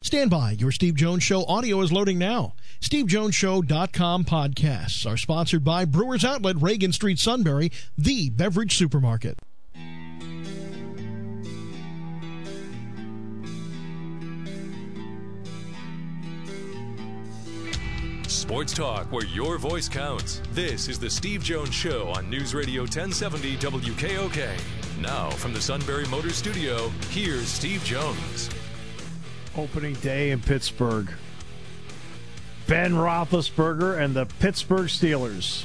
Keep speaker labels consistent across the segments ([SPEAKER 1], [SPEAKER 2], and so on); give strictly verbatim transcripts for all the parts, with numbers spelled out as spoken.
[SPEAKER 1] Stand by. Your Steve Jones Show audio is loading now. Steve Jones Show dot com podcasts are sponsored by Brewers Outlet, Reagan Street, Sunbury, the beverage supermarket.
[SPEAKER 2] Sports talk where your voice counts. This is the Steve Jones Show on News Radio ten seventy W K O K. Now from the Sunbury Motor Studio, here's Steve Jones.
[SPEAKER 3] Opening day in Pittsburgh. Ben Roethlisberger and the Pittsburgh Steelers.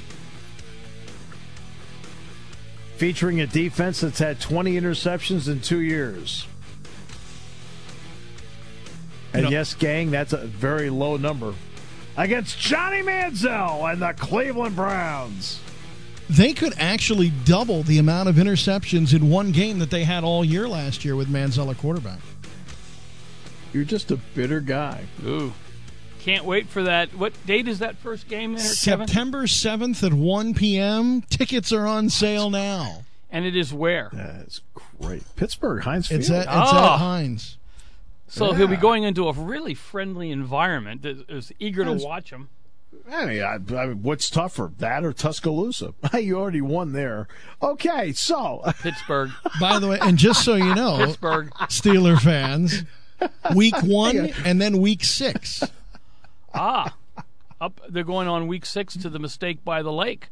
[SPEAKER 3] Featuring a defense that's had twenty interceptions in two years. And you know, yes, gang, that's a very low number. Against Johnny Manziel and the Cleveland Browns.
[SPEAKER 1] They could actually double the amount of interceptions in one game that they had all year last year with Manziel at quarterback.
[SPEAKER 3] You're just a bitter guy.
[SPEAKER 4] Ooh. Can't wait for that. What date is that first game there,
[SPEAKER 1] September seventh at one p.m. Tickets are on sale now.
[SPEAKER 4] And it is where?
[SPEAKER 3] That's great. Pittsburgh, Heinz Field.
[SPEAKER 1] It's at, it's
[SPEAKER 4] oh.
[SPEAKER 1] at Heinz.
[SPEAKER 4] So
[SPEAKER 3] yeah.
[SPEAKER 4] he'll be going into a really friendly environment that is eager to watch him.
[SPEAKER 3] I mean, I, I mean, what's tougher, that or Tuscaloosa? You already won there. Okay, so.
[SPEAKER 4] Pittsburgh.
[SPEAKER 1] By the way, and just so you know,
[SPEAKER 4] Pittsburgh.
[SPEAKER 1] Steeler fans, week one and then week six.
[SPEAKER 4] Ah, up. They're going on week six to the mistake by the lake.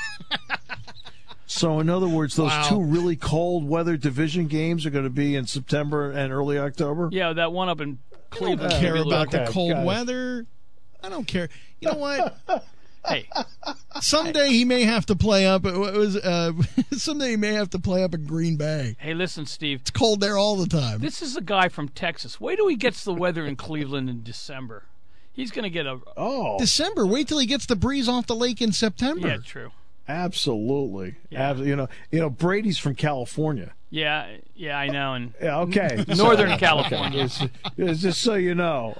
[SPEAKER 3] So, in other words, those
[SPEAKER 1] wow.
[SPEAKER 3] two really cold weather division games are going to be in September and early October?
[SPEAKER 4] Yeah, that one up in Cleveland.
[SPEAKER 1] I don't care about
[SPEAKER 3] okay,
[SPEAKER 1] the cold
[SPEAKER 3] got it.
[SPEAKER 1] weather. I don't care. You know what?
[SPEAKER 4] Hey,
[SPEAKER 1] someday he may have to play up. It was uh, someday he may have to play up in Green Bay.
[SPEAKER 4] hey, listen, Steve.
[SPEAKER 1] It's cold there all the time.
[SPEAKER 4] This is a guy from Texas. Wait till he gets the weather in Cleveland in December. He's going to get a.
[SPEAKER 3] Oh,
[SPEAKER 1] December. Wait till he gets the breeze off the lake in September.
[SPEAKER 4] Yeah, true.
[SPEAKER 3] absolutely.
[SPEAKER 4] Yeah.
[SPEAKER 3] Ab- you know, you know, Brady's from California.
[SPEAKER 4] Yeah, yeah, I know. And
[SPEAKER 3] Yeah, okay.
[SPEAKER 4] Northern
[SPEAKER 3] So-
[SPEAKER 4] California.
[SPEAKER 3] It's, it's just so you know.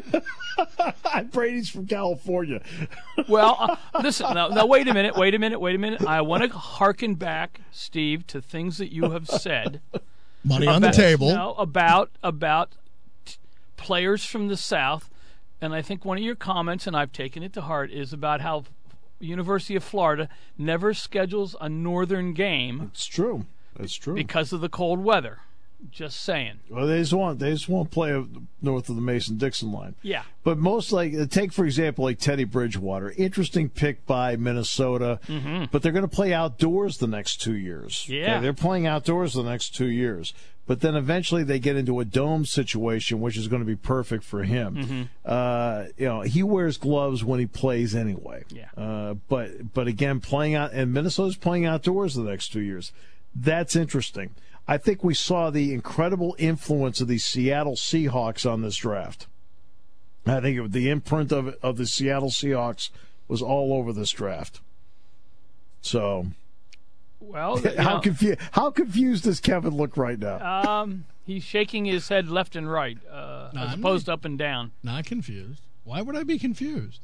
[SPEAKER 3] Brady's from California.
[SPEAKER 4] Well, uh, listen. Now, now, wait a minute. Wait a minute. Wait a minute. I want to hearken back, Steve, to things that you have said.
[SPEAKER 1] Money on the
[SPEAKER 4] about-
[SPEAKER 1] table.
[SPEAKER 4] No, about about t- players from the South, and I think one of your comments, and I've taken it to heart, is about how University of Florida never schedules a Northern game
[SPEAKER 3] It's true. It's true.
[SPEAKER 4] because of the cold weather. Just saying.
[SPEAKER 3] Well, they just want they just won't play north of the Mason-Dixon line.
[SPEAKER 4] Yeah.
[SPEAKER 3] But most like take for example like Teddy Bridgewater, interesting pick by Minnesota,
[SPEAKER 4] Mm-hmm.
[SPEAKER 3] but they're going to play outdoors the next two years.
[SPEAKER 4] Yeah.
[SPEAKER 3] Okay? They're playing outdoors the next two years, but then eventually they get into a dome situation, which is going to be perfect for him.
[SPEAKER 4] Mm-hmm.
[SPEAKER 3] Uh, you know, he wears gloves when he plays anyway.
[SPEAKER 4] Yeah.
[SPEAKER 3] Uh, but but again, playing out and Minnesota's playing outdoors the next two years. That's interesting. I think we saw the incredible influence of the Seattle Seahawks on this draft. I think it, the imprint of of the Seattle Seahawks was all over this draft. So,
[SPEAKER 4] Well, you
[SPEAKER 3] how
[SPEAKER 4] know,
[SPEAKER 3] confused how confused does Kevin look right now?
[SPEAKER 4] um, he's shaking his head left and right, uh,
[SPEAKER 1] No,
[SPEAKER 4] as
[SPEAKER 1] I'm
[SPEAKER 4] opposed to up and down.
[SPEAKER 1] Not confused. Why would I be confused?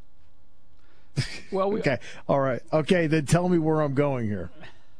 [SPEAKER 4] Well, we,
[SPEAKER 3] Okay, all right, okay. Then tell me where I'm going here.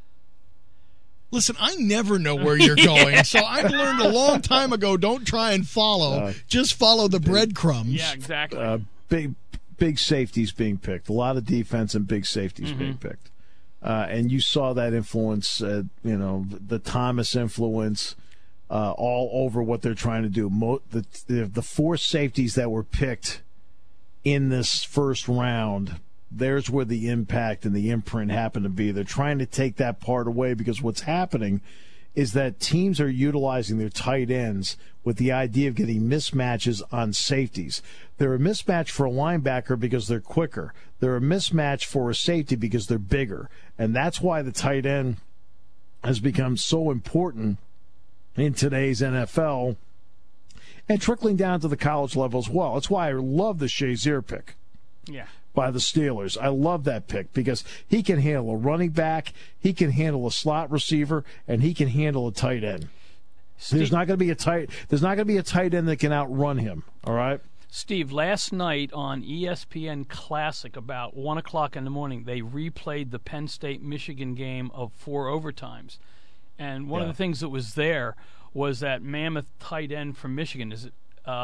[SPEAKER 1] Listen, I never know where you're going, so I learned a long time ago, don't try and follow.
[SPEAKER 3] Uh,
[SPEAKER 1] Just follow the breadcrumbs.
[SPEAKER 4] yeah, exactly.
[SPEAKER 3] Uh, big big safeties being picked. A lot of defense and big safeties being picked. Uh, and you saw that influence, uh, you know, the Thomas influence uh, all over what they're trying to do. Mo- the, the the four safeties that were picked in this first round, there's where the impact and the imprint happen to be. They're trying to take that part away because what's happening is that teams are utilizing their tight ends with the idea of getting mismatches on safeties. They're a mismatch for a linebacker because they're quicker. They're a mismatch for a safety because they're bigger. And that's why the tight end has become so important in today's N F L and trickling down to the college level as well. That's why I love the Shazier pick
[SPEAKER 4] yeah.
[SPEAKER 3] by the Steelers. I love that pick because he can handle a running back, he can handle a slot receiver, and he can handle a tight end.
[SPEAKER 4] Steve,
[SPEAKER 3] There's not going to be a tight. There's not going to be a tight end that can outrun him. All right.
[SPEAKER 4] Steve, last night on E S P N Classic, about one o'clock in the morning, they replayed the Penn State-Michigan game of four overtimes. And one
[SPEAKER 3] Yeah.
[SPEAKER 4] of the things that was there was that mammoth tight end from Michigan, is it, uh,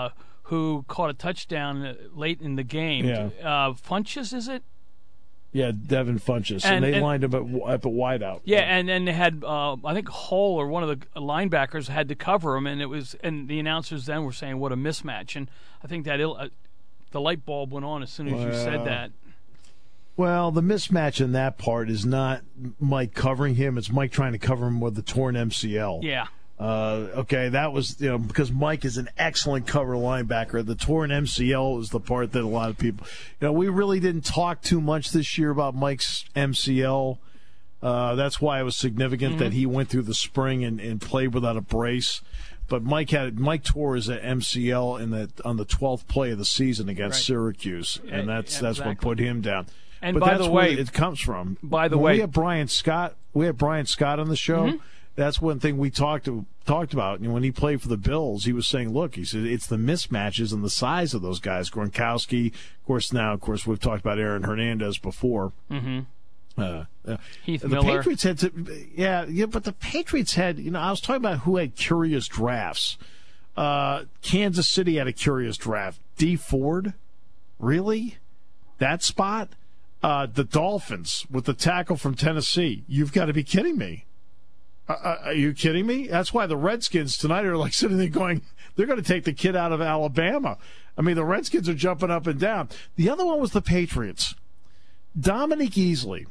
[SPEAKER 4] who caught a touchdown late in the game.
[SPEAKER 3] Yeah.
[SPEAKER 4] Uh, Funchess, is it?
[SPEAKER 3] Yeah, Devin Funchess, and,
[SPEAKER 4] And-
[SPEAKER 3] they
[SPEAKER 4] and-
[SPEAKER 3] lined him at, at the wideout.
[SPEAKER 4] Yeah, and then they had uh, I think Hull or one of the linebackers had to cover him, and it was and the announcers then were saying what a mismatch, and I think that Ill, uh, the light bulb went on as soon as you said
[SPEAKER 3] Well,
[SPEAKER 4] that.
[SPEAKER 3] Well, the mismatch in that part is not Mike covering him; it's Mike trying to cover him with the torn M C L.
[SPEAKER 4] Yeah.
[SPEAKER 3] Uh, okay, that was, you know, because Mike is an excellent cover linebacker. The torn M C L is the part that a lot of people, you know, we really didn't talk too much this year about Mike's M C L. Uh, that's why it was significant
[SPEAKER 4] Mm-hmm.
[SPEAKER 3] that he went through the spring and, and played without a brace. But Mike had Mike tore his M C L in the on the twelfth play of the season against
[SPEAKER 4] Right.
[SPEAKER 3] Syracuse, and
[SPEAKER 4] Yeah,
[SPEAKER 3] that's
[SPEAKER 4] yeah,
[SPEAKER 3] that's what
[SPEAKER 4] exactly.
[SPEAKER 3] put him down.
[SPEAKER 4] And
[SPEAKER 3] but
[SPEAKER 4] by
[SPEAKER 3] that's
[SPEAKER 4] the
[SPEAKER 3] where
[SPEAKER 4] way-
[SPEAKER 3] it comes from.
[SPEAKER 4] by the
[SPEAKER 3] when
[SPEAKER 4] way-
[SPEAKER 3] we had Brian Scott, we had Brian Scott on the show.
[SPEAKER 4] Mm-hmm.
[SPEAKER 3] That's one thing we talked to, talked about. And when he played for the Bills, he was saying, "Look, he said it's the mismatches and the size of those guys." Gronkowski, of course. Now, of course, we've talked about Aaron Hernandez before.
[SPEAKER 4] Mm-hmm.
[SPEAKER 3] Uh, uh,
[SPEAKER 4] Heath
[SPEAKER 3] the
[SPEAKER 4] Miller.
[SPEAKER 3] Patriots had to, yeah, yeah, but the Patriots had, you know, I was talking about who had curious drafts. Uh, Kansas City had a curious draft. D Ford, really? That spot? Uh, the Dolphins with the tackle from Tennessee. You've got to be kidding me. Uh, uh, are you kidding me? That's why the Redskins tonight are like sitting there going, they're going to take the kid out of Alabama. I mean, the Redskins are jumping up and down. The other one was the Patriots. Dominic Easley.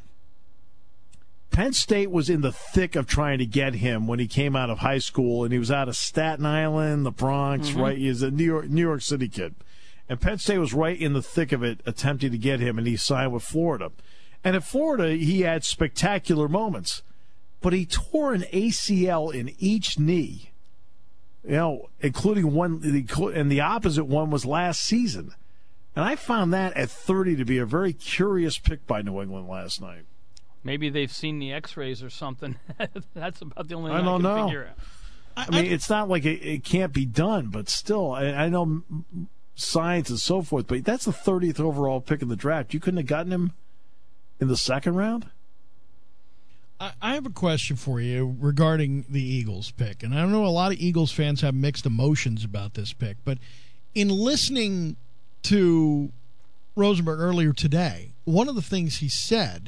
[SPEAKER 3] Penn State was in the thick of trying to get him when he came out of high school, and he was out of Staten Island, the Bronx,
[SPEAKER 4] Mm-hmm.
[SPEAKER 3] right? He's a New York, New York City kid. And Penn State was right in the thick of it, attempting to get him, and he signed with Florida. And at Florida, he had spectacular moments. But he tore an A C L in each knee, you know, including one, and the opposite one was last season. And I found that at thirty to be a very curious pick by New England last night.
[SPEAKER 4] Maybe they've seen the X-rays or something. That's about the only
[SPEAKER 3] I
[SPEAKER 4] thing I,
[SPEAKER 3] don't
[SPEAKER 4] can
[SPEAKER 3] know.
[SPEAKER 4] figure out.
[SPEAKER 3] I mean, it's not like it, it can't be done, but still, I, I know m- science and so forth, but that's the thirtieth overall pick in the draft. You couldn't have gotten him in the second round?
[SPEAKER 1] I I have a question for you regarding the Eagles pick. And I know a lot of Eagles fans have mixed emotions about this pick, but in listening to Rosenberg earlier today, one of the things he said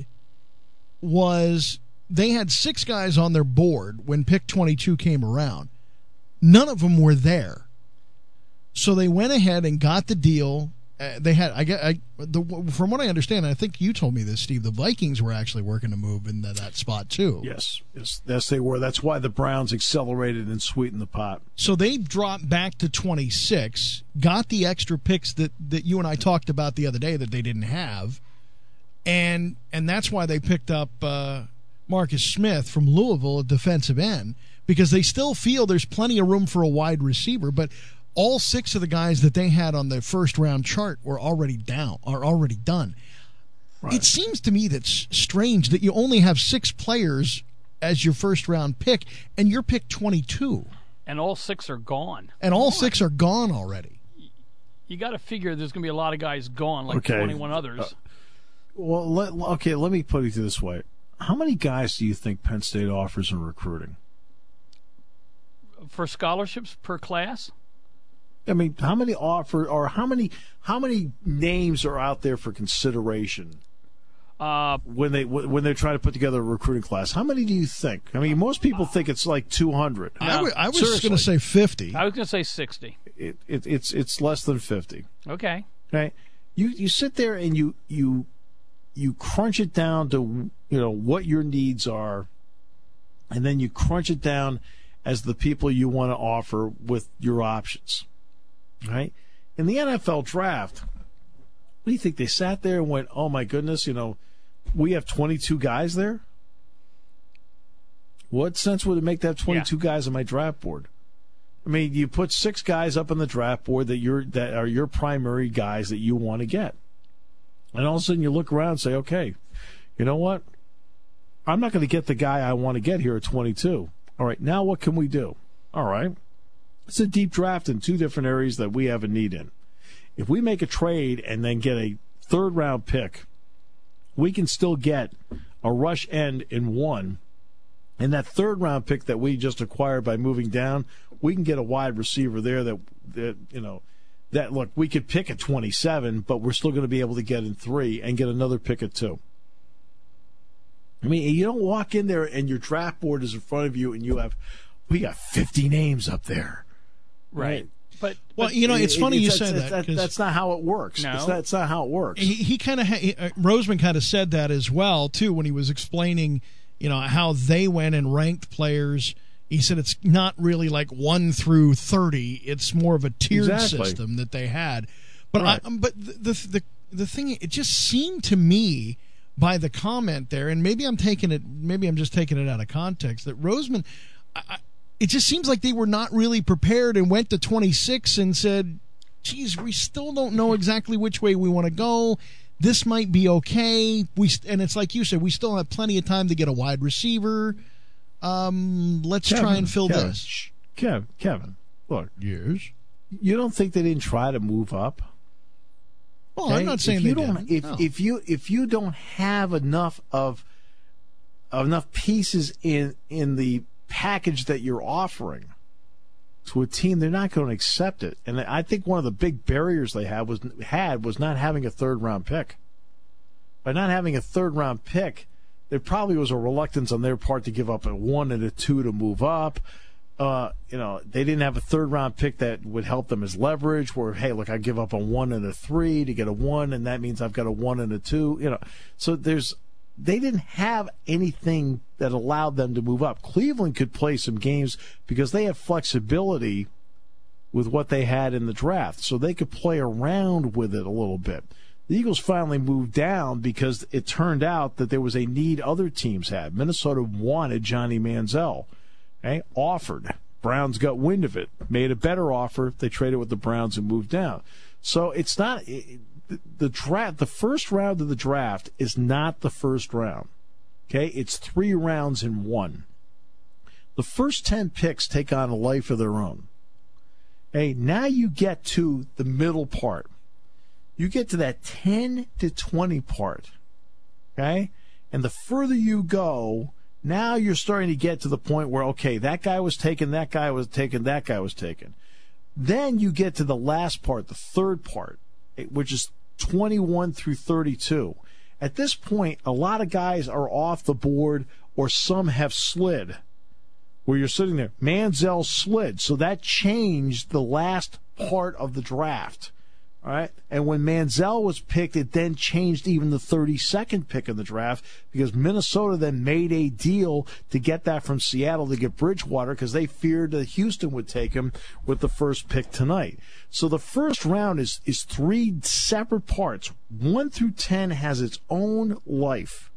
[SPEAKER 1] was they had six guys on their board when pick twenty-two came around. None of them were there. So they went ahead and got the deal. Uh, they had, I get, I, the, from what I understand, and I think you told me this, Steve, the Vikings were actually working to move into that spot too.
[SPEAKER 3] Yes, yes, yes, they were. That's why the Browns accelerated and sweetened the pot.
[SPEAKER 1] So they dropped back to twenty-six, got the extra picks that, that you and I talked about the other day that they didn't have, and and that's why they picked up uh, Marcus Smith from Louisville, a defensive end, because they still feel there's plenty of room for a wide receiver, but all six of the guys that they had on the first round chart were already down, are already done.
[SPEAKER 3] Right.
[SPEAKER 1] It seems to me that's strange that you only have six players as your first round pick, and you're pick twenty-two.
[SPEAKER 4] And all six are gone.
[SPEAKER 1] And all six are gone already.
[SPEAKER 4] You got to figure there's going to be a lot of guys gone, like
[SPEAKER 3] Okay.
[SPEAKER 4] twenty-one others.
[SPEAKER 3] Uh, Well, let, okay, let me put it this way. How many guys do you think Penn State offers in recruiting?
[SPEAKER 4] For scholarships per class?
[SPEAKER 3] I mean, how many offer or how many how many names are out there for consideration
[SPEAKER 4] Uh,
[SPEAKER 3] when they when they're trying to put together a recruiting class? How many do you think? I mean, most people think it's like two hundred.
[SPEAKER 1] I, w- I was
[SPEAKER 3] Seriously.
[SPEAKER 1] going to say fifty.
[SPEAKER 4] I was going to say sixty.
[SPEAKER 3] It, it, it's it's less than fifty.
[SPEAKER 4] Okay.
[SPEAKER 3] Right? You you sit there and you you you crunch it down to you know what your needs are, and then you crunch it down as the people you want to offer with your options. Right? In the N F L draft, what do you think? They sat there and went, "Oh my goodness, you know, we have twenty-two guys there." What sense would it make to have twenty-two
[SPEAKER 4] Yeah.
[SPEAKER 3] guys on my draft board? I mean, you put six guys up on the draft board that you're that are your primary guys that you want to get, and all of a sudden you look around and say, "Okay, you know what? I'm not going to get the guy I want to get here at twenty-two. All right, now what can we do? All right, it's a deep draft in two different areas that we have a need in. If we make a trade and then get a third round pick, we can still get a rush end in one." And that third round pick that we just acquired by moving down, we can get a wide receiver there that, that you know, that, look, we could pick at twenty-seven, but we're still going to be able to get in three and get another pick at two. I mean, you don't walk in there and your draft board is in front of you and you have, we got fifty names up there.
[SPEAKER 4] Right. right. But,
[SPEAKER 1] well,
[SPEAKER 4] but,
[SPEAKER 1] you know, it's
[SPEAKER 3] it,
[SPEAKER 1] funny
[SPEAKER 3] it,
[SPEAKER 1] you
[SPEAKER 3] that's,
[SPEAKER 1] say
[SPEAKER 3] that's,
[SPEAKER 1] that.
[SPEAKER 3] that that's not how it works.
[SPEAKER 4] No.
[SPEAKER 3] It's not, that's not how it works.
[SPEAKER 1] He, he kind of, ha- uh, Roseman kind of said that as well, too, when he was explaining, you know, how they went and ranked players. He said it's not really like one through thirty. It's more of a tiered
[SPEAKER 3] exactly.
[SPEAKER 1] system that they had. But
[SPEAKER 3] right.
[SPEAKER 1] I, but the, the the the thing, it just seemed to me by the comment there, and maybe I'm taking it, maybe I'm just taking it out of context, that Roseman, I, I, it just seems like they were not really prepared and went to twenty-six and said, geez, we still don't know exactly which way we want to go. This might be okay. We And it's like you said, we still have plenty of time to get a wide receiver. Um, let's
[SPEAKER 3] Kevin,
[SPEAKER 1] try and fill
[SPEAKER 3] Kevin,
[SPEAKER 1] this.
[SPEAKER 3] Kevin, Kevin, look.
[SPEAKER 1] Yes.
[SPEAKER 3] You don't think they didn't try to move up?
[SPEAKER 1] Well,
[SPEAKER 3] okay?
[SPEAKER 1] I'm not saying
[SPEAKER 3] if you
[SPEAKER 1] they
[SPEAKER 3] don't.
[SPEAKER 1] didn't.
[SPEAKER 3] If
[SPEAKER 1] No.
[SPEAKER 3] if you if you don't have enough of enough pieces in in the package that you're offering to a team, they're not going to accept it. And I think one of the big barriers they had was had was not having a third round pick. By not having a third round pick, there probably was a reluctance on their part to give up a one and a two to move up. Uh, you know, they didn't have a third round pick that would help them as leverage where, hey, look, I give up a one and a three to get a one, and that means I've got a one and a two. You know, so there's, they didn't have anything that allowed them to move up. Cleveland could play some games because they had flexibility with what they had in the draft, so they could play around with it a little bit. The Eagles finally moved down because it turned out that there was a need other teams had. Minnesota wanted Johnny Manziel, okay? Offered. Browns got wind of it, made a better offer. They traded with the Browns and moved down. So it's not it, the draft. The first round of the draft is not the first round, okay? It's three rounds in one. The first ten picks take on a life of their own. Hey, now you get to the middle part. You get to that ten to twenty part, okay? And the further you go, now you're starting to get to the point where, okay, that guy was taken, that guy was taken, that guy was taken. Then you get to the last part, the third part, which is twenty-one through thirty-two. At this point, a lot of guys are off the board or some have slid where you're sitting there. Manziel slid, so that changed the last part of the draft. All right, and when Manziel was picked, it then changed even the thirty-second pick in the draft because Minnesota then made a deal to get that from Seattle to get Bridgewater because they feared that Houston would take him with the first pick tonight. So the first round is is three separate parts. One through ten has its own life.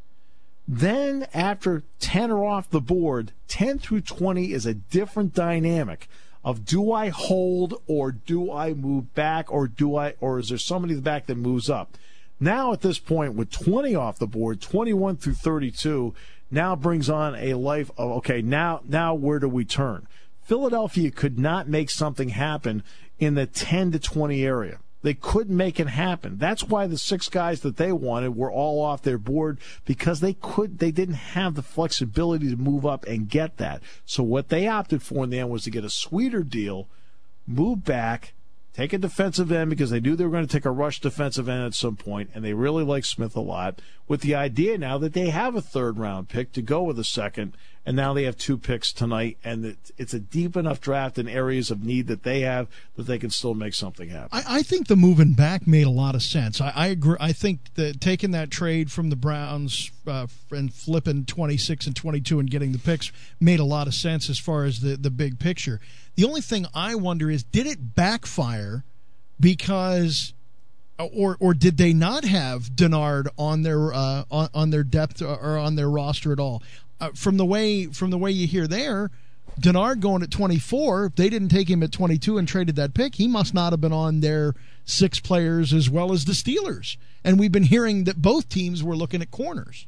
[SPEAKER 3] Then after ten are off the board, ten through twenty is a different dynamic of do I hold or do I move back or do I or is there somebody in the back that moves up? Now at this point with twenty off the board, twenty-one through thirty-two now brings on a life of okay, now now where do we turn? Philadelphia could not make something happen in the ten to twenty area. They couldn't make it happen. That's why the six guys that they wanted were all off their board because they could they didn't have the flexibility to move up and get that. So what they opted for in the end was to get a sweeter deal, move back, take a defensive end because they knew they were going to take a rush defensive end at some point, and they really like Smith a lot, with the idea now that they have a third round pick to go with a second, and now they have two picks tonight, and it's a deep enough draft in areas of need that they have that they can still make something happen.
[SPEAKER 1] I, I think the moving back made a lot of sense. I, I agree. I think that taking that trade from the Browns uh, and flipping twenty-six and twenty-two and getting the picks made a lot of sense as far as the, the big picture. The only thing I wonder is, did it backfire because, or or did they not have Denard on their uh, on, on their depth or on their roster at all? Uh, from the way from the way you hear there, Denard going at twenty-four, if they didn't take him at twenty-two and traded that pick, he must not have been on their six players as well as the Steelers. And we've been hearing that both teams were looking at corners.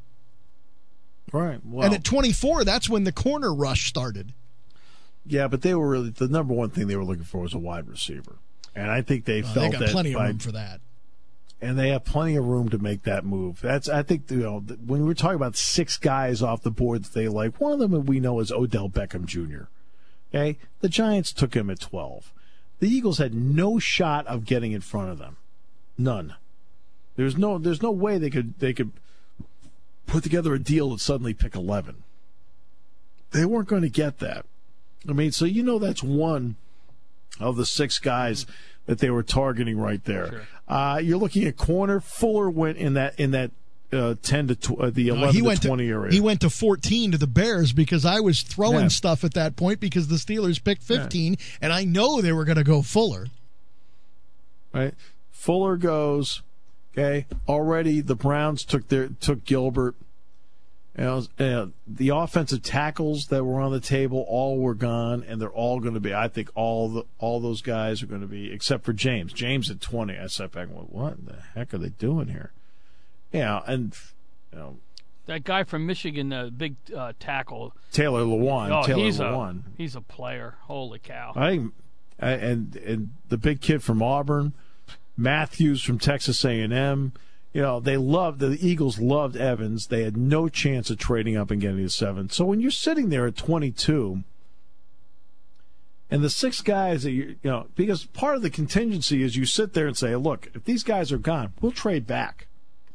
[SPEAKER 3] Right. Well,
[SPEAKER 1] and at twenty-four, that's when the corner rush started.
[SPEAKER 3] Yeah, but they were really the number one thing they were looking for was a wide receiver, and I think they
[SPEAKER 1] well,
[SPEAKER 3] felt
[SPEAKER 1] they got
[SPEAKER 3] that
[SPEAKER 1] plenty
[SPEAKER 3] by,
[SPEAKER 1] of room for that.
[SPEAKER 3] And they have plenty of room to make that move. That's I think you know when we're talking about six guys off the board that they like, one of them we know is Odell Beckham Junior Okay, the Giants took him at twelve. the Eagles had no shot of getting in front of them. None. There's no there's no way they could they could put together a deal and suddenly pick eleven. They weren't going to get that. I mean, so you know that's one of the six guys that they were targeting right there.
[SPEAKER 4] Sure.
[SPEAKER 3] Uh, you're looking at corner. Fuller went in that in that uh, ten to tw- uh, the eleven
[SPEAKER 1] uh, he
[SPEAKER 3] to
[SPEAKER 1] went
[SPEAKER 3] twenty
[SPEAKER 1] to,
[SPEAKER 3] area.
[SPEAKER 1] He went to fourteen to the Bears because I was throwing
[SPEAKER 3] Yeah.
[SPEAKER 1] stuff at that point because the Steelers picked fifteen, yeah. and I know they were going to go Fuller.
[SPEAKER 3] Right, Fuller goes. Okay, already the Browns took their took Gilbert. You know, uh, the offensive tackles that were on the table all were gone, and they're all going to be. I think all the all those guys are going to be, except for James. James at twenty. I sat back and went, "What the heck are they doing here?" Yeah, and you know,
[SPEAKER 4] that guy from Michigan, the uh, big uh, tackle,
[SPEAKER 3] Taylor Lewan.
[SPEAKER 4] Oh,
[SPEAKER 3] Taylor
[SPEAKER 4] he's
[SPEAKER 3] Lewan.
[SPEAKER 4] a he's a player. Holy cow!
[SPEAKER 3] I think, and and the big kid from Auburn, Matthews from Texas A and M. You know, they loved, the Eagles loved Evans. They had no chance of trading up and getting to seven. So when you're sitting there at twenty-two, and the six guys that you, you know, because part of the contingency is you sit there and say, look, if these guys are gone, we'll trade back.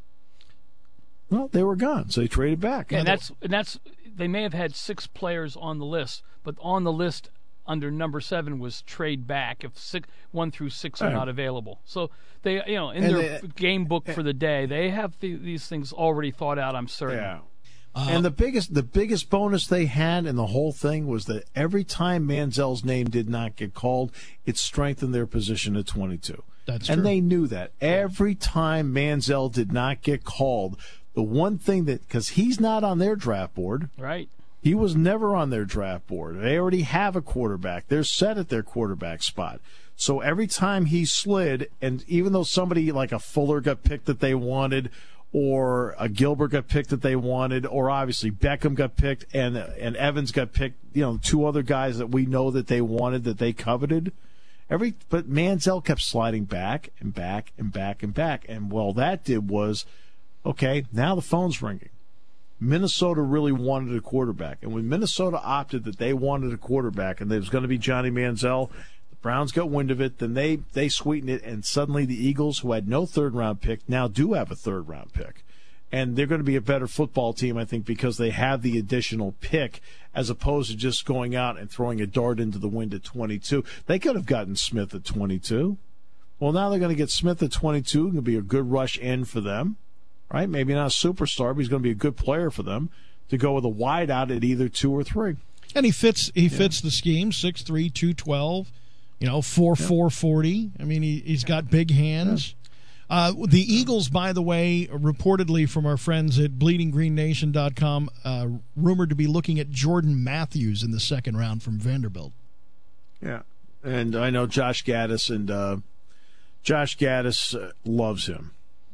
[SPEAKER 3] Well, they were gone, so they traded back.
[SPEAKER 4] And that's, and that's, they may have had six players on the list, but on the list under number seven was trade back if six, one through six are
[SPEAKER 3] Right.
[SPEAKER 4] not available. So they, you know, in
[SPEAKER 3] And
[SPEAKER 4] their
[SPEAKER 3] they-
[SPEAKER 4] game book for the day, they have the, these things already thought out. I'm certain.
[SPEAKER 3] Yeah.
[SPEAKER 1] Uh,
[SPEAKER 3] And the biggest the biggest bonus they had in the whole thing was that every time Manziel's name did not get called, it strengthened their position at twenty-two.
[SPEAKER 1] That's
[SPEAKER 3] and
[SPEAKER 1] true.
[SPEAKER 3] they knew that. Every time Manziel did not get called, the one thing that, because he's not on their draft board,
[SPEAKER 4] Right.
[SPEAKER 3] he was never on their draft board. They already have a quarterback. They're set at their quarterback spot. So every time he slid, and even though somebody like a Fuller got picked that they wanted, or a Gilbert got picked that they wanted, or obviously Beckham got picked and and Evans got picked, you know, two other guys that we know that they wanted, that they coveted. Every but Manziel kept sliding back and back and back and back. And well, that did was, okay, now the phone's ringing. Minnesota really wanted a quarterback. And when Minnesota opted that they wanted a quarterback and it was going to be Johnny Manziel, the Browns got wind of it. Then they, they sweetened it, and suddenly the Eagles, who had no third-round pick, now do have a third-round pick. And they're going to be a better football team, I think, because they have the additional pick as opposed to just going out and throwing a dart into the wind at twenty-two. They could have gotten Smith at twenty-two. Well, now they're going to get Smith at twenty-two. Going to be a good rush in for them. Right? Maybe not a superstar, but he's going to be a good player for them to go with a wide out at either two or three.
[SPEAKER 1] And he fits he fits the scheme, six three, two twelve, you know, four four, forty. I mean, he, he's got big hands. Uh, the Eagles, by the way, reportedly from our friends at bleeding green nation dot com, uh, rumored to be looking at Jordan Matthews in the second round from Vanderbilt.
[SPEAKER 3] Yeah. And I know Josh Gaddis, and uh, Josh Gaddis uh, loves him.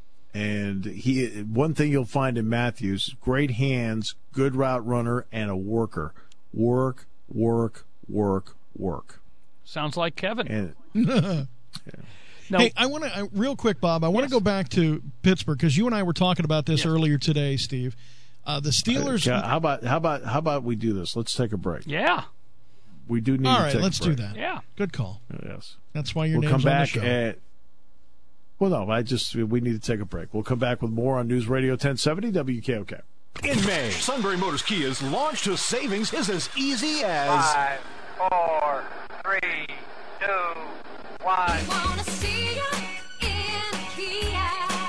[SPEAKER 3] And he, one thing you'll find in Matthews, great hands, good route runner, and a worker. Work, work, work, work.
[SPEAKER 4] Sounds like Kevin.
[SPEAKER 3] And
[SPEAKER 4] no,
[SPEAKER 1] Hey, I want to real quick, Bob. I want to
[SPEAKER 4] Yes.
[SPEAKER 1] go back to Pittsburgh because you and I were talking about this
[SPEAKER 4] Yes.
[SPEAKER 1] earlier today, Steve. Uh, the Steelers.
[SPEAKER 3] Uh, how about how about how about we do this? Let's take a break.
[SPEAKER 4] yeah,
[SPEAKER 3] We do need
[SPEAKER 1] All
[SPEAKER 3] to
[SPEAKER 1] right,
[SPEAKER 3] take
[SPEAKER 1] let's
[SPEAKER 3] a break.
[SPEAKER 1] do that.
[SPEAKER 4] yeah.
[SPEAKER 1] Good call.
[SPEAKER 3] Yes.
[SPEAKER 1] That's why your
[SPEAKER 3] We'll
[SPEAKER 1] name's
[SPEAKER 3] come
[SPEAKER 1] on the
[SPEAKER 3] back
[SPEAKER 1] show.
[SPEAKER 3] at. Well, no, I just we need to take a break. We'll come back with more on News Radio ten seventy W K O K.
[SPEAKER 2] In May, Sunbury Motors Kia's launch to savings is as easy as
[SPEAKER 5] Five, four, three, two, one.
[SPEAKER 6] Wanna see ya in Kia.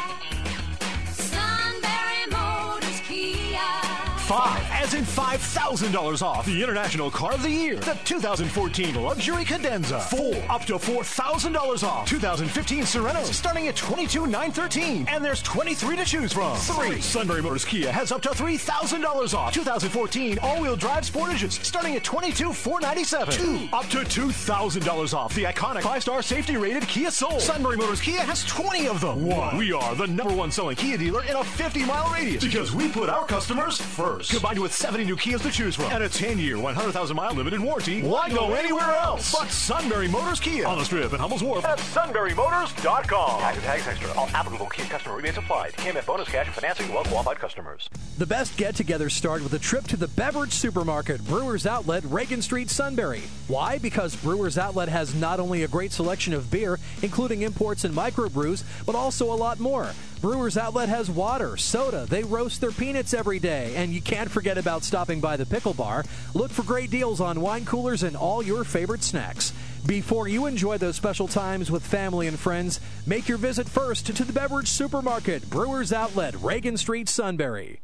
[SPEAKER 6] Sunbury Motors Kia.
[SPEAKER 2] five, as in five thousand dollars off the International Car of the Year, the two thousand fourteen Luxury Cadenza. Four, up to four thousand dollars off two thousand fifteen Serenos, starting at twenty-two thousand nine hundred thirteen dollars, and there's twenty-three to choose from. Three, Sunbury Motors Kia has up to three thousand dollars off two thousand fourteen all-wheel drive Sportages, starting at twenty-two thousand four hundred ninety-seven dollars. Two, up to two thousand dollars off the iconic five-star safety-rated Kia Soul. Sunbury Motors Kia has twenty of them. One, we are the number one selling Kia dealer in a fifty-mile radius because we put our customers first.
[SPEAKER 7] Brewers. Combined with seventy new Kias to choose from and a ten-year, one hundred thousand mile limited warranty, why go anywhere else but Sunbury Motors Kia on the Strip at Hummel's Wharf at sunbury motors dot com.
[SPEAKER 8] Tax and tags extra. All applicable Kia customer rebates applied. K M F bonus cash and financing to well-qualified customers.
[SPEAKER 9] The best get-togethers start with a trip to the beverage supermarket, Brewers Outlet, Reagan Street, Sunbury. Why? Because Brewers Outlet has not only a great selection of beer, including imports and microbrews, but also a lot more. Brewers Outlet has water, soda, they roast their peanuts every day, and you can't forget about stopping by the Pickle Bar. Look for great deals on wine coolers and all your favorite snacks. Before you enjoy those special times with family and friends, make your visit first to the beverage supermarket, Brewers Outlet, Reagan Street, Sunbury.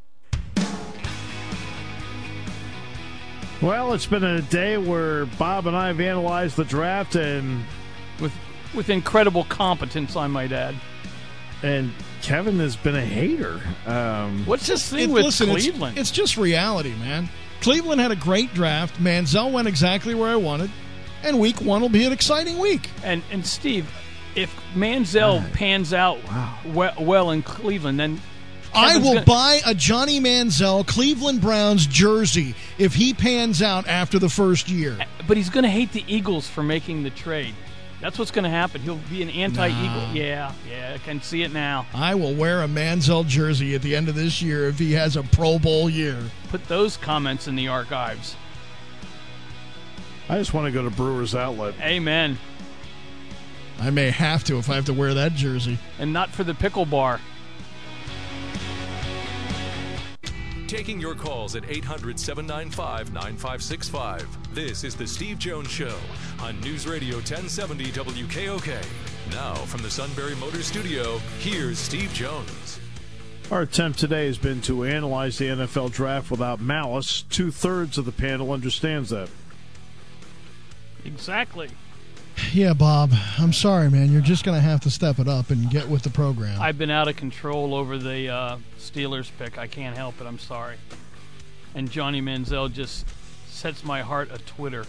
[SPEAKER 3] Well, it's been a day where Bob and I have analyzed the draft, and
[SPEAKER 4] with with incredible competence, I might add.
[SPEAKER 3] And Kevin has been a hater. Um,
[SPEAKER 4] What's this thing
[SPEAKER 1] It-
[SPEAKER 4] with
[SPEAKER 1] listen, it's-
[SPEAKER 4] Cleveland?
[SPEAKER 1] It's, just reality, man. Cleveland had a great draft. Manziel went exactly where I wanted. And week one will be an exciting week.
[SPEAKER 4] And and Steve, if Manziel pans out we- well in Cleveland, then
[SPEAKER 1] I
[SPEAKER 4] Kevin's
[SPEAKER 1] will
[SPEAKER 4] gonna-
[SPEAKER 1] buy a Johnny Manziel Cleveland Browns jersey if he pans out after the first year.
[SPEAKER 4] But he's going to hate the Eagles for making the trade. That's what's going to happen. He'll be an anti-Eagle.
[SPEAKER 1] Nah.
[SPEAKER 4] Yeah, yeah, I can see it now.
[SPEAKER 1] I will wear a Manziel jersey at the end of this year if he has a Pro Bowl year.
[SPEAKER 4] Put those comments in the archives.
[SPEAKER 3] I just want to go to Brewers Outlet.
[SPEAKER 4] Amen.
[SPEAKER 1] I may have to if I have to wear that jersey.
[SPEAKER 4] And not for the Pickle Bar.
[SPEAKER 2] Taking your calls at eight hundred, seven nine five, nine five six five. This is The Steve Jones Show on News Radio ten seventy W K O K. Now, from the Sunbury Motors Studio, here's Steve Jones.
[SPEAKER 3] Our attempt today has been to analyze the N F L draft without malice. Two-thirds of the panel understands that.
[SPEAKER 4] Exactly.
[SPEAKER 1] Yeah, Bob, I'm sorry, man. You're just going to have to step it up and get with the program.
[SPEAKER 4] I've been out of control over the uh, Steelers pick. I can't help it. I'm sorry. And Johnny Manziel just sets my heart a Twitter.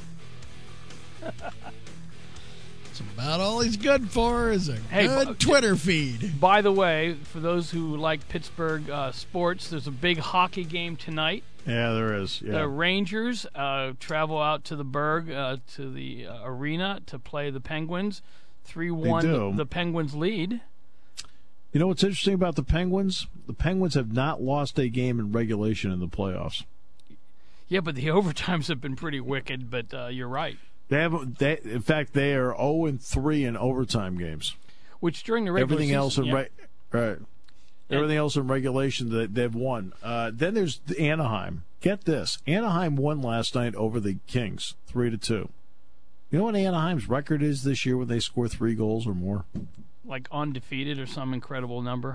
[SPEAKER 1] It's about all he's good for is a
[SPEAKER 4] Hey,
[SPEAKER 1] good
[SPEAKER 4] bu-
[SPEAKER 1] Twitter feed.
[SPEAKER 4] By the way, for those who like Pittsburgh uh, sports, there's a big hockey game tonight.
[SPEAKER 3] Yeah, there is. Yeah.
[SPEAKER 4] The Rangers uh, travel out to the Berg, uh, to the uh, arena to play the Penguins. three one,
[SPEAKER 3] do.
[SPEAKER 4] the Penguins lead.
[SPEAKER 3] You know what's interesting about the Penguins? The Penguins have not lost a game in regulation in the playoffs.
[SPEAKER 4] Yeah, but the overtimes have been pretty wicked, but uh, you're right.
[SPEAKER 3] They have, they, in fact, they are zero and three in overtime games.
[SPEAKER 4] Which during the regular
[SPEAKER 3] Everything
[SPEAKER 4] season,
[SPEAKER 3] else in
[SPEAKER 4] yeah.
[SPEAKER 3] re- right. Everything else in regulation that they've won. Uh, then there's Anaheim. Get this: Anaheim won last night over the Kings, three to two. You know what Anaheim's record is this year when they score three goals or more?
[SPEAKER 4] like undefeated or some incredible number.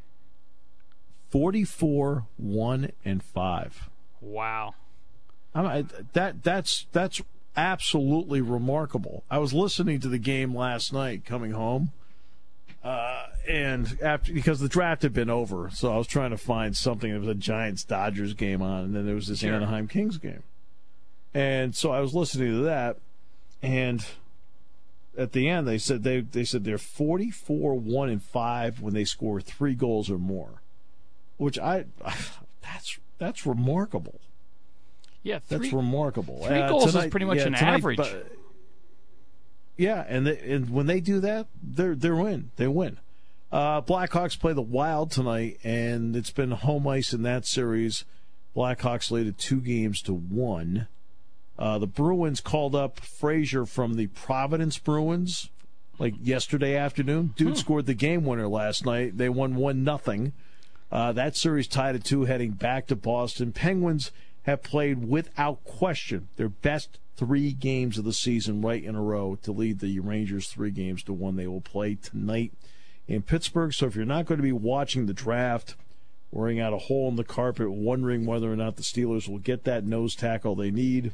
[SPEAKER 3] Forty-four, one and five.
[SPEAKER 4] Wow.
[SPEAKER 3] I'm, I, that that's that's absolutely remarkable. I was listening to the game last night coming home. Uh, and after because the draft had been over, so I was trying to find something. There was a Giants Dodgers game on, and then there was this
[SPEAKER 4] Sure.
[SPEAKER 3] Anaheim Kings game. And so I was listening to that, and at the end they said they they said they're forty-four, one and five when they score three goals or more, which I that's that's remarkable.
[SPEAKER 4] Yeah, three,
[SPEAKER 3] That's remarkable.
[SPEAKER 4] three
[SPEAKER 3] Uh,
[SPEAKER 4] goals is
[SPEAKER 3] tonight-
[SPEAKER 4] pretty much
[SPEAKER 3] yeah,
[SPEAKER 4] an
[SPEAKER 3] tonight,
[SPEAKER 4] average.
[SPEAKER 3] but- yeah, and they, and when they do that, they're they're win. They win. Uh, Blackhawks play the Wild tonight, and it's been home ice in that series. Blackhawks lead at two games to one. Uh, the Bruins called up Frazier from the Providence Bruins like yesterday afternoon. Dude
[SPEAKER 4] Hmm.
[SPEAKER 3] scored the game winner last night. They won one nothing. Uh, that series tied at two, heading back to Boston. Penguins have played without question their best three games of the season right in a row to lead the Rangers three games to one. They will play tonight in Pittsburgh. So if you're not going to be watching the draft, worrying out a hole in the carpet, wondering whether or not the Steelers will get that nose tackle they need,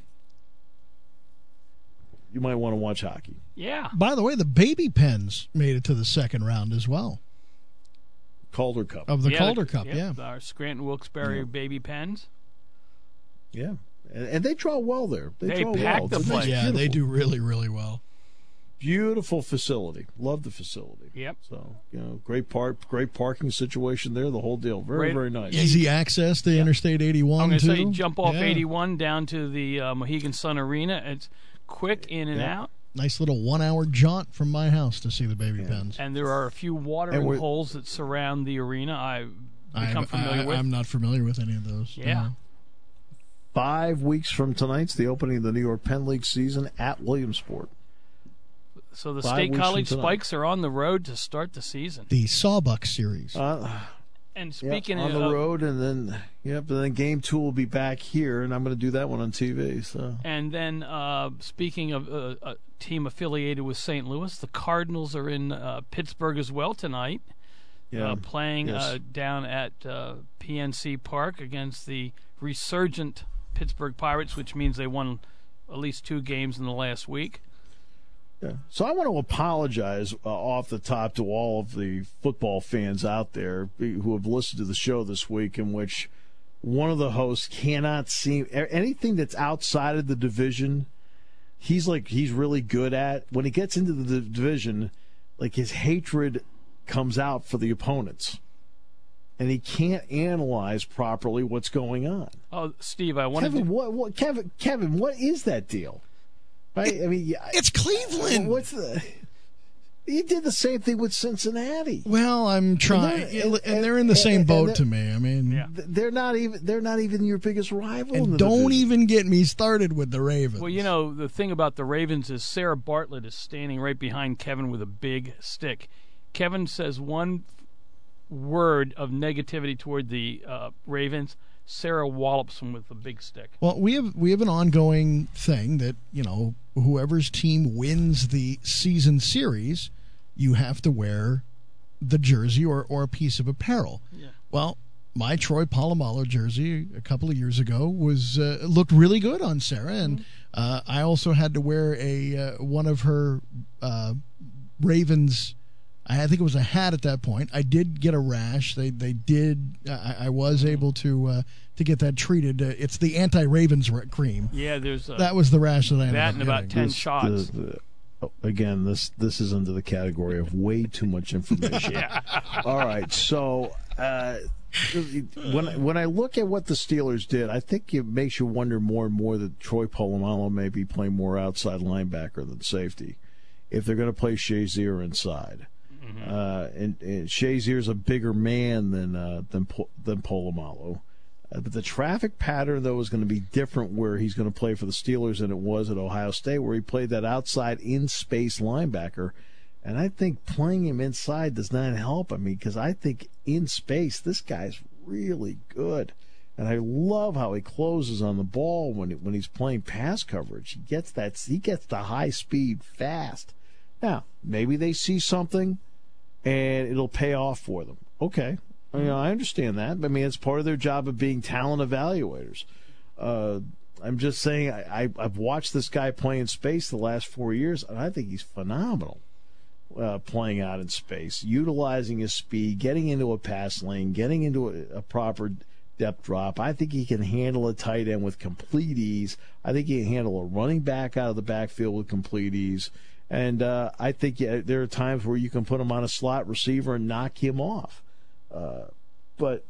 [SPEAKER 3] you might want to watch hockey.
[SPEAKER 4] Yeah.
[SPEAKER 1] By the way, the Baby Pens made it to the second round as well
[SPEAKER 3] Calder Cup.
[SPEAKER 1] of the
[SPEAKER 4] yeah,
[SPEAKER 1] Calder Cup. Yeah.
[SPEAKER 4] Our Scranton Wilkes-Barre
[SPEAKER 3] Yeah.
[SPEAKER 4] baby pens.
[SPEAKER 3] Yeah. And, and they draw well there. They,
[SPEAKER 4] They
[SPEAKER 3] draw
[SPEAKER 4] pack
[SPEAKER 3] well.
[SPEAKER 4] the
[SPEAKER 3] It's a nice,
[SPEAKER 4] place.
[SPEAKER 1] Yeah, they
[SPEAKER 3] beautiful-
[SPEAKER 1] do really, really well.
[SPEAKER 3] Beautiful facility. Love the facility.
[SPEAKER 4] Yep.
[SPEAKER 3] So, you know, great park, great parking situation there, the whole deal. Very,
[SPEAKER 4] Great.
[SPEAKER 3] very nice.
[SPEAKER 1] Easy access to Interstate eighty-one,
[SPEAKER 4] I'm going to
[SPEAKER 1] too.
[SPEAKER 4] say jump off
[SPEAKER 1] Yeah.
[SPEAKER 4] eighty-one down to the uh, Mohegan Sun Arena. It's quick in and
[SPEAKER 3] Yeah.
[SPEAKER 4] out.
[SPEAKER 1] Nice little one-hour jaunt from my house to see the Baby Pens.
[SPEAKER 4] And there are a few
[SPEAKER 3] And
[SPEAKER 4] watering
[SPEAKER 3] we're-
[SPEAKER 4] holes that surround the arena. I've
[SPEAKER 1] I,
[SPEAKER 4] become familiar
[SPEAKER 1] I,
[SPEAKER 4] with.
[SPEAKER 1] I'm not familiar with any of those.
[SPEAKER 4] Yeah.
[SPEAKER 1] No.
[SPEAKER 3] Five weeks from tonight's the opening of the New York Penn League season at Williamsport.
[SPEAKER 4] So the
[SPEAKER 3] Five
[SPEAKER 4] State
[SPEAKER 3] weeks from
[SPEAKER 4] College
[SPEAKER 3] tonight.
[SPEAKER 4] Spikes are on the road to start the season.
[SPEAKER 1] The Sawbuck series.
[SPEAKER 3] Uh,
[SPEAKER 4] And
[SPEAKER 3] yeah,
[SPEAKER 4] speaking
[SPEAKER 3] on
[SPEAKER 4] of
[SPEAKER 3] the road, and then yep, and then game two will be back here, and I'm going to do that one on T V. So
[SPEAKER 4] And then, uh, speaking of uh, a team affiliated with Saint Louis, the Cardinals are in uh, Pittsburgh as well tonight,
[SPEAKER 3] yeah,
[SPEAKER 4] uh, playing
[SPEAKER 3] yes.
[SPEAKER 4] uh, down at uh, P N C Park against the resurgent Pittsburgh Pirates, which means they won at least two games in the last week.
[SPEAKER 3] Yeah. So I want to apologize uh, off the top to all of the football fans out there who have listened to the show this week, in which one of the hosts cannot see anything that's outside of the division. He's like he's really good at when he gets into the division, like his hatred comes out for the opponents, and he can't analyze properly what's going on.
[SPEAKER 4] Oh, Steve, I wanted
[SPEAKER 3] Kevin,
[SPEAKER 4] to.
[SPEAKER 3] what, what, Kevin, Kevin, what is that deal? Right? I mean, yeah,
[SPEAKER 1] It's Cleveland.
[SPEAKER 3] what's the? He did the same thing with Cincinnati.
[SPEAKER 1] Well, I'm trying,
[SPEAKER 3] And they're-
[SPEAKER 1] and,
[SPEAKER 3] and-
[SPEAKER 1] they're in the
[SPEAKER 3] and-
[SPEAKER 1] same
[SPEAKER 3] and
[SPEAKER 1] boat
[SPEAKER 3] they're-
[SPEAKER 1] to me. I mean,
[SPEAKER 4] Yeah.
[SPEAKER 3] They're not even. They're not even your biggest rival. in
[SPEAKER 1] and
[SPEAKER 3] the
[SPEAKER 1] don't
[SPEAKER 3] division.
[SPEAKER 1] even get me started with the Ravens.
[SPEAKER 4] Well, you know, the thing about the Ravens is Sarah Bartlett is standing right behind Kevin with a big stick. Kevin says one word of negativity toward the uh, Ravens. Sarah wallops him with a big stick.
[SPEAKER 1] Well, we have we have an ongoing thing that, you know, whoever's team wins the season series, you have to wear the jersey or, or a piece of apparel.
[SPEAKER 4] Yeah.
[SPEAKER 1] Well, my Troy Polamalu jersey a couple of years ago was uh, looked really good on Sarah, and uh, I also had to wear a uh, one of her uh, Ravens. I think it was a hat at that point. I did get a rash. They they did. I, I was able to uh, to get that treated. Uh, it's the anti-Ravens ra- cream.
[SPEAKER 4] Yeah, there's uh,
[SPEAKER 1] That was the rash that I ended
[SPEAKER 4] that
[SPEAKER 1] up
[SPEAKER 4] and about
[SPEAKER 1] getting.
[SPEAKER 4] ten
[SPEAKER 3] This-
[SPEAKER 4] shots.
[SPEAKER 3] the- the- oh, again, this this is under the category of way too much information.
[SPEAKER 4] Yeah.
[SPEAKER 3] All right, so uh, when when I look at what the Steelers did, I think it makes you wonder more and more that Troy Polamalu may be playing more outside linebacker than safety if they're going to play Shazier inside. Uh, and, and Shazier's a bigger man than uh, than Po- than Polamalu. Uh, but the traffic pattern, though, is going to be different where he's going to play for the Steelers than it was at Ohio State, where he played that outside in-space linebacker. And I think playing him inside does not help. I mean, because I think in space, this guy's really good. And I love how he closes on the ball when it, when he's playing pass coverage. He gets that. He gets the high speed fast. Now, maybe they see something and it'll pay off for them. Okay. I mean, I understand that. I mean, it's part of their job of being talent evaluators. Uh, I'm just saying, I, I, I've watched this guy play in space the last four years, and I think he's phenomenal uh, playing out in space, utilizing his speed, getting into a pass lane, getting into a, a proper depth drop. I think he can handle a tight end with complete ease. I think he can handle a running back out of the backfield with complete ease. And uh, I think yeah, there are times where you can put him on a slot receiver and knock him off. Uh, but,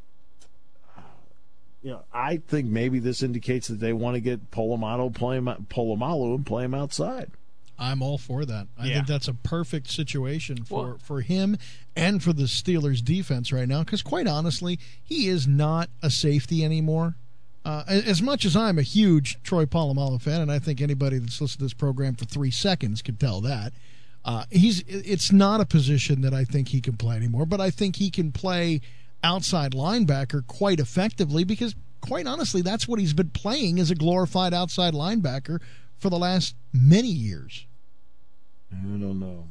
[SPEAKER 3] you know, I think maybe this indicates that they want to get Polamalu, play him, Polamalu and play him outside.
[SPEAKER 1] I'm all for that. I
[SPEAKER 4] Yeah.
[SPEAKER 1] think that's a perfect situation for,
[SPEAKER 4] Well-
[SPEAKER 1] for him and for the Steelers' defense right now, because quite honestly, he is not a safety anymore. Uh, as much as I'm a huge Troy Polamalu fan, and I think anybody that's listened to this program for three seconds could tell that, uh, he's it's not a position that I think he can play anymore, but I think he can play outside linebacker quite effectively because, quite honestly, that's what he's been playing as a glorified outside linebacker for the last many years.
[SPEAKER 3] I don't know.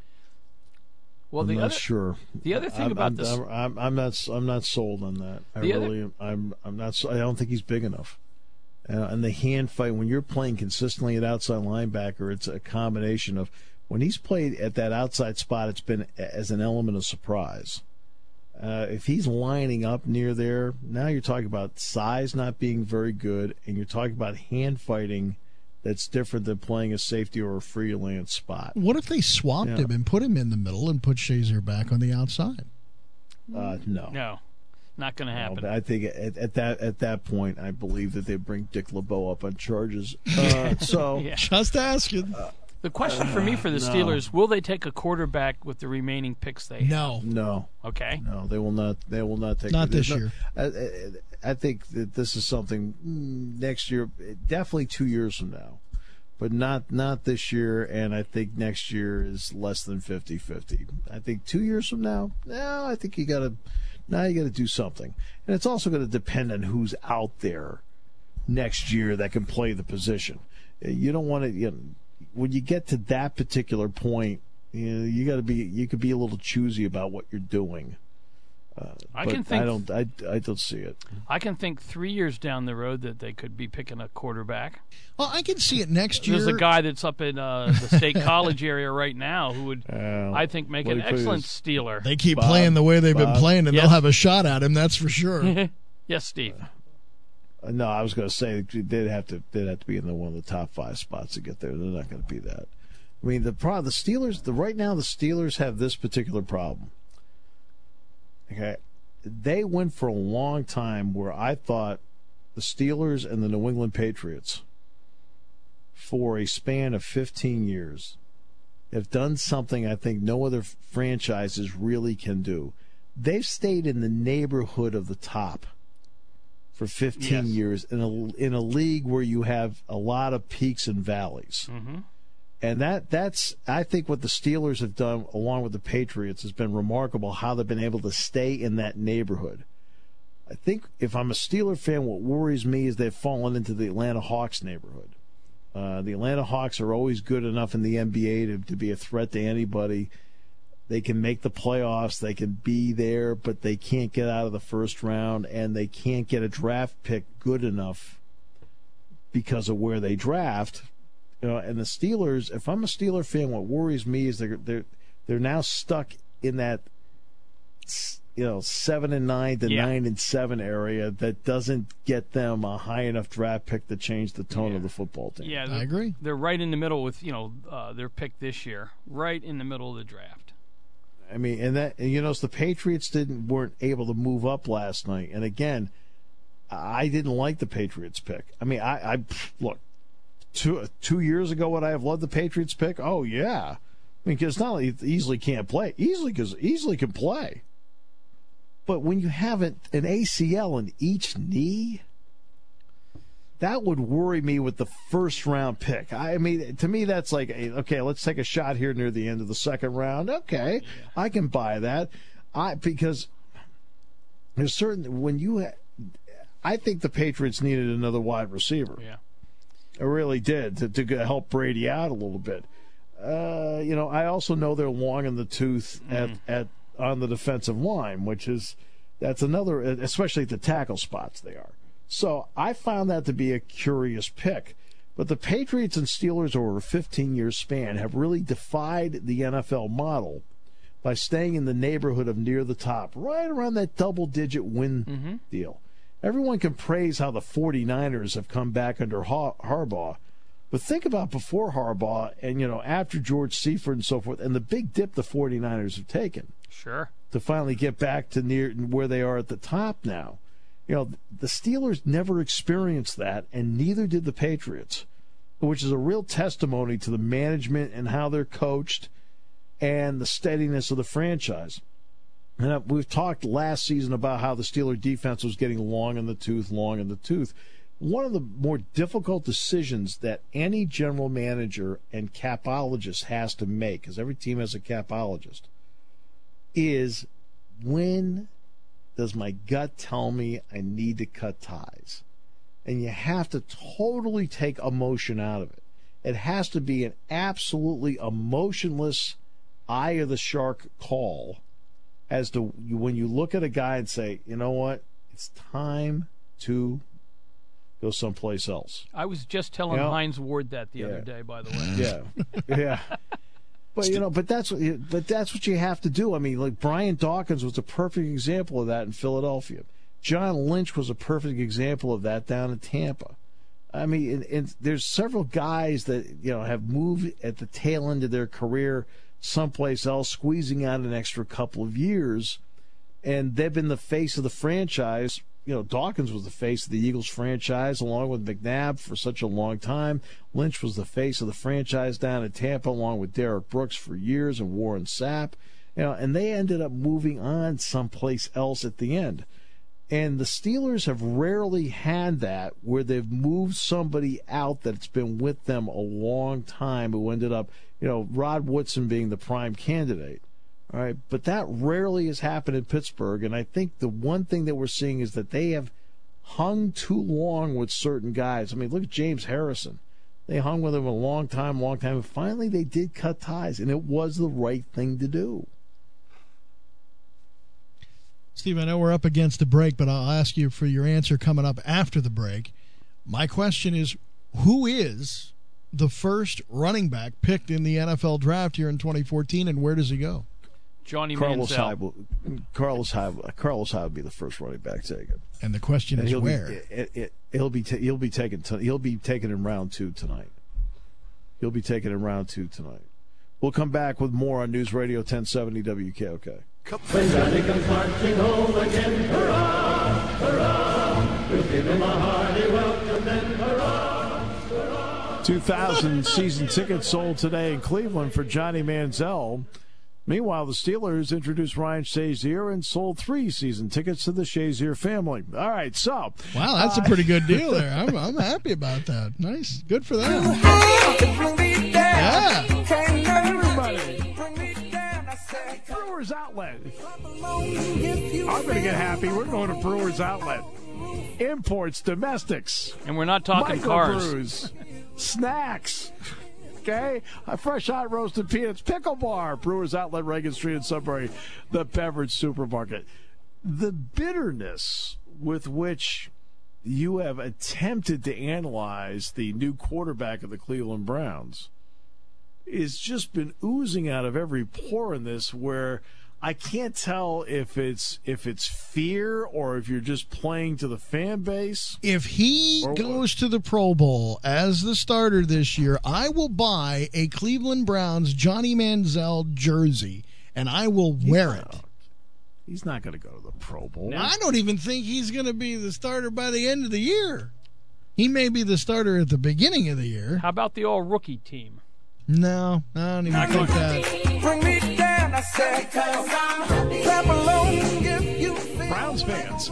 [SPEAKER 4] Well,
[SPEAKER 3] I'm
[SPEAKER 4] the
[SPEAKER 3] not
[SPEAKER 4] other
[SPEAKER 3] sure.
[SPEAKER 4] the other thing
[SPEAKER 3] I'm,
[SPEAKER 4] about
[SPEAKER 3] I'm,
[SPEAKER 4] this-
[SPEAKER 3] I'm, I'm, I'm not. I'm not sold on that. I
[SPEAKER 4] The other-
[SPEAKER 3] really. I'm. I'm not. I don't think he's big enough. Uh, and the hand fight when you're playing consistently at outside linebacker, it's a combination of when he's played at that outside spot, it's been as an element of surprise. Uh, if he's lining up near there, now you're talking about size not being very good, and you're talking about hand fighting that's different than playing a safety or a freelance spot.
[SPEAKER 1] What if they swapped
[SPEAKER 3] Yeah.
[SPEAKER 1] him and put him in the middle and put Shazier back on the outside?
[SPEAKER 3] Uh, no.
[SPEAKER 4] No, not going to happen.
[SPEAKER 3] No, I think at, at that at that point, I believe that they bring Dick LeBeau up on charges. Uh, so
[SPEAKER 4] Yeah.
[SPEAKER 1] Just asking.
[SPEAKER 4] The question for me for the
[SPEAKER 3] no.
[SPEAKER 4] Steelers: will they take a quarterback with the remaining picks they have?
[SPEAKER 1] No.
[SPEAKER 3] no,
[SPEAKER 4] Okay.
[SPEAKER 3] no, they will not. They will not take.
[SPEAKER 1] Not
[SPEAKER 3] there's
[SPEAKER 1] this
[SPEAKER 3] no-
[SPEAKER 1] year.
[SPEAKER 3] I, I, I think that this is something mm, next year, definitely two years from now, but not not this year. And I think next year is less than fifty-fifty. I think two years from now, no, I think you got to now you got to do something, and it's also going to depend on who's out there next year that can play the position. You don't want to. You know, when you get to that particular point, you know, you got to be. You could be a little choosy about what you're doing. Uh,
[SPEAKER 4] I
[SPEAKER 3] but
[SPEAKER 4] can think-
[SPEAKER 3] I don't. I, I don't see it.
[SPEAKER 4] I can think three years down the road that they could be picking a quarterback.
[SPEAKER 1] Well, I can see it next year.
[SPEAKER 4] There's a guy that's up in uh, the State College area right now who would,
[SPEAKER 3] Uh,
[SPEAKER 4] I think, make
[SPEAKER 3] what
[SPEAKER 4] an
[SPEAKER 3] do you put
[SPEAKER 4] excellent
[SPEAKER 3] his-
[SPEAKER 4] Steeler.
[SPEAKER 1] They keep
[SPEAKER 3] Bob,
[SPEAKER 1] playing the way they've been
[SPEAKER 3] Bob.
[SPEAKER 1] playing, and
[SPEAKER 4] Yes.
[SPEAKER 1] they'll have a shot at him. That's for sure.
[SPEAKER 4] Yes, Steve.
[SPEAKER 3] Uh, no, I was going to say they'd have to. They'd have to be in the one of the top five spots to get there. They're not going to be that. I mean, the pro, the Steelers. The right now, the Steelers have this particular problem. Okay, they went for a long time where I thought the Steelers and the New England Patriots, for a span of fifteen years, have done something I think no other franchises really can do. They've stayed in the neighborhood of the top for fifteen
[SPEAKER 4] Yes.
[SPEAKER 3] years in a in a league where you have a lot of peaks and valleys.
[SPEAKER 4] Mm-hmm.
[SPEAKER 3] And that that's I think what the Steelers have done along with the Patriots has been remarkable, how they've been able to stay in that neighborhood. I think if I'm a Steeler fan, what worries me is they've fallen into the Atlanta Hawks neighborhood. Uh, the Atlanta Hawks are always good enough in the N B A to, to be a threat to anybody. They can make the playoffs. They can be there, but they can't get out of the first round, and they can't get a draft pick good enough because of where they draft. You know, and the Steelers, if I'm a Steeler fan, what worries me is they're they're they're now stuck in that, you know, seven and nine to
[SPEAKER 4] Yeah.
[SPEAKER 3] nine and seven area that doesn't get them a high enough draft pick to change the tone
[SPEAKER 4] Yeah.
[SPEAKER 3] of the football team.
[SPEAKER 4] Yeah,
[SPEAKER 1] I
[SPEAKER 4] they're-
[SPEAKER 1] agree.
[SPEAKER 4] They're right in the middle with, you know, uh, their pick this year, right in the middle of the draft.
[SPEAKER 3] I mean, and that and you know, the Patriots didn't weren't able to move up last night. And again, I didn't like the Patriots pick. I mean, I, I look two two years ago, would I have loved the Patriots pick? Oh yeah, I mean, because not only easily can't play, easily because easily can play, but when you have an, an A C L in each knee, that would worry me with the first round pick. I mean, to me, that's like, okay, let's take a shot here near the end of the second round. Okay, I can buy that. I because there's certain when you, ha- I think the Patriots needed another wide receiver.
[SPEAKER 4] Yeah.
[SPEAKER 3] I really did to, to help Brady out a little bit. Uh, you know, I also know they're long in the tooth at, at on the defensive line, which is that's another, especially at the tackle spots they are. So I found that to be a curious pick. But the Patriots and Steelers over a fifteen-year span have really defied the N F L model by staying in the neighborhood of near the top, right around that double-digit win
[SPEAKER 4] Mm-hmm.
[SPEAKER 3] deal. Everyone can praise how the 49ers have come back under Har- Harbaugh. But think about before Harbaugh and, you know, after George Seifert and so forth, and the big dip the 49ers have taken
[SPEAKER 4] Sure.
[SPEAKER 3] to finally get back to near where they are at the top now. You know, the Steelers never experienced that, and neither did the Patriots, which is a real testimony to the management and how they're coached and the steadiness of the franchise. And we've talked last season about how the Steeler defense was getting long in the tooth, long in the tooth. One of the more difficult decisions that any general manager and capologist has to make, because every team has a capologist, is when does my gut tell me I need to cut ties? And you have to totally take emotion out of it. It has to be an absolutely emotionless eye of the shark call as to when you look at a guy and say, you know what, it's time to go someplace else.
[SPEAKER 4] I was just telling
[SPEAKER 3] Yeah.
[SPEAKER 4] Hines Ward that the
[SPEAKER 3] Yeah.
[SPEAKER 4] other day, by the way.
[SPEAKER 3] Yeah, yeah. But you know, but that's what but that's what you have to do. I mean, like Brian Dawkins was a perfect example of that in Philadelphia. John Lynch was a perfect example of that down in Tampa. I mean, and, and there's several guys that, you know, have moved at the tail end of their career someplace else, squeezing out an extra couple of years, and they've been the face of the franchise. You know, Dawkins was the face of the Eagles franchise along with McNabb for such a long time. Lynch was the face of the franchise down in Tampa along with Derek Brooks for years and Warren Sapp. You know, and they ended up moving on someplace else at the end. And the Steelers have rarely had that where they've moved somebody out that's been with them a long time who ended up, you know, Rod Woodson being the prime candidate. All right, but that rarely has happened in Pittsburgh, and I think the one thing that we're seeing is that they have hung too long with certain guys. I mean, look at James Harrison. They hung with him a long time, long time, and finally they did cut ties, and it was the right thing to do.
[SPEAKER 1] Steve, I know we're up against the break, but I'll ask you for your answer coming up after the break. My question is, who is the first running back picked in the N F L draft here in twenty fourteen, and where does he go?
[SPEAKER 4] Johnny
[SPEAKER 3] Carlos
[SPEAKER 4] Manziel.
[SPEAKER 3] Hyde will, Carlos Hyde, Carlos Hyde will be the first running back taken.
[SPEAKER 1] And the question
[SPEAKER 3] and
[SPEAKER 1] is
[SPEAKER 3] he'll
[SPEAKER 1] where?
[SPEAKER 3] Be, it, it, he'll be ta- he'll be taken to, he'll be taken in round two tonight. He'll be taken in round two tonight. We'll come back with more on News Radio ten seventy W K O K.
[SPEAKER 10] When Johnny comes marching home again, hurrah, hurrah, we'll give him a hearty welcome then, hurrah, hurrah.
[SPEAKER 3] two thousand season tickets sold today in Cleveland for Johnny Manziel. Meanwhile, the Steelers introduced Ryan Shazier and sold three season tickets to the Shazier family. All right, so.
[SPEAKER 1] Wow, that's uh, a pretty good deal there. I'm, I'm happy about that. Nice. Good for them. Yeah.
[SPEAKER 3] Everybody. Brewers Outlet. I'm going to get happy. We're going to Brewers Outlet. Imports, domestics.
[SPEAKER 4] And we're not talking cars.
[SPEAKER 3] Brews, snacks. Okay, a fresh hot roasted peanuts pickle bar. Brewers Outlet, Reagan Street in Sudbury, the beverage supermarket. The bitterness with which you have attempted to analyze the new quarterback of the Cleveland Browns is just been oozing out of every pore in this, where I can't tell if it's if it's fear or if you're just playing to the fan base.
[SPEAKER 1] If he goes to the Pro Bowl as the starter this year, I will buy a Cleveland Browns Johnny Manziel jersey, and I will wear it.
[SPEAKER 3] He's not going to go to the Pro Bowl.
[SPEAKER 1] No. I don't even think he's going to be the starter by the end of the year. He may be the starter at the beginning of the year.
[SPEAKER 4] How about the all-rookie team?
[SPEAKER 1] No, I don't even think that.
[SPEAKER 10] Bring me down, I said, clap along if you feel
[SPEAKER 3] Browns fans.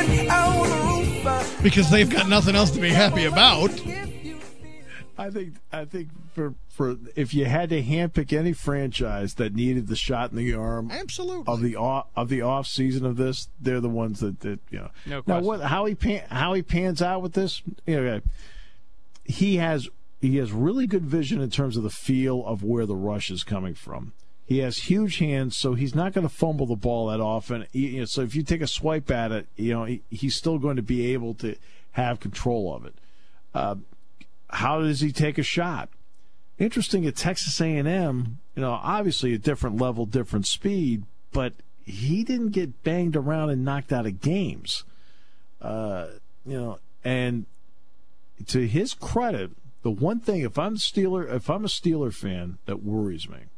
[SPEAKER 1] Because they've got nothing else to be happy about.
[SPEAKER 3] I think I think for for if you had to handpick any franchise that needed the shot in the arm,
[SPEAKER 1] absolutely,
[SPEAKER 3] of the off, of the off season of this, they're the ones that, that you know.
[SPEAKER 4] No
[SPEAKER 3] now what how he pan, how he pans out with this, you know, he has he has really good vision in terms of the feel of where the rush is coming from. He has huge hands, so he's not going to fumble the ball that often. He, you know, so if you take a swipe at it, you know he, he's still going to be able to have control of it. Uh, how does he take a shot? Interesting at Texas A and M, you know, obviously a different level, different speed, but he didn't get banged around and knocked out of games. Uh, you know, and to his credit, the one thing, if I'm a Steeler, if I'm a Steeler fan, that worries me,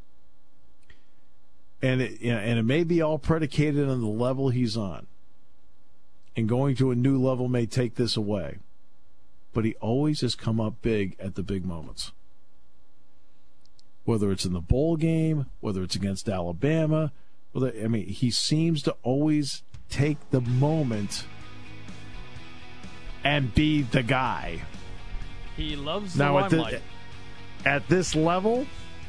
[SPEAKER 3] and it, you know, and it may be all predicated on the level he's on, and going to a new level may take this away, but he always has come up big at the big moments. Whether it's in the bowl game, whether it's against Alabama, whether, I mean, he seems to always take the moment and be the guy.
[SPEAKER 4] He loves the
[SPEAKER 3] now,
[SPEAKER 4] limelight.
[SPEAKER 3] At, the, at this level,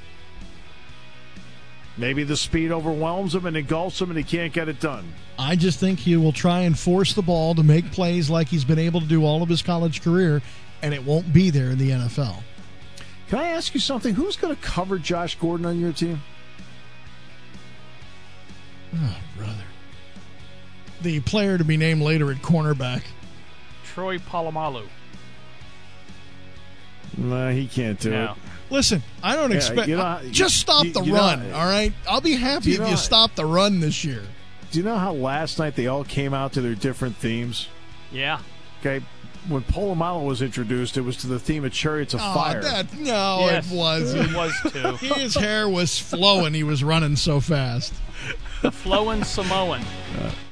[SPEAKER 3] maybe the speed overwhelms him and engulfs him and he can't get it done.
[SPEAKER 1] I just think he will try and force the ball to make plays like he's been able to do all of his college career, and it won't be there in the N F L.
[SPEAKER 3] Can I ask you something? Who's going to cover Josh Gordon on your team?
[SPEAKER 1] Oh, brother. The player to be named later at cornerback.
[SPEAKER 4] Troy Polamalu.
[SPEAKER 3] No, he can't do
[SPEAKER 4] no.
[SPEAKER 3] it.
[SPEAKER 1] Listen, I don't
[SPEAKER 3] yeah,
[SPEAKER 1] expect...
[SPEAKER 3] you know,
[SPEAKER 1] uh, just stop
[SPEAKER 3] you,
[SPEAKER 1] the
[SPEAKER 3] you
[SPEAKER 1] run,
[SPEAKER 3] know,
[SPEAKER 1] all right? I'll be happy
[SPEAKER 3] you
[SPEAKER 1] if
[SPEAKER 3] know,
[SPEAKER 1] you stop the run this year.
[SPEAKER 3] Do you know how last night they all came out to their different themes?
[SPEAKER 4] Yeah.
[SPEAKER 3] Okay. when Polamalu was introduced, it was to the theme of Chariots of
[SPEAKER 1] Oh,
[SPEAKER 3] Fire.
[SPEAKER 1] that, no,
[SPEAKER 4] Yes,
[SPEAKER 1] it wasn't.
[SPEAKER 4] It was too.
[SPEAKER 1] His hair was flowing. He was running so fast.
[SPEAKER 4] The flowing Samoan.
[SPEAKER 3] Uh,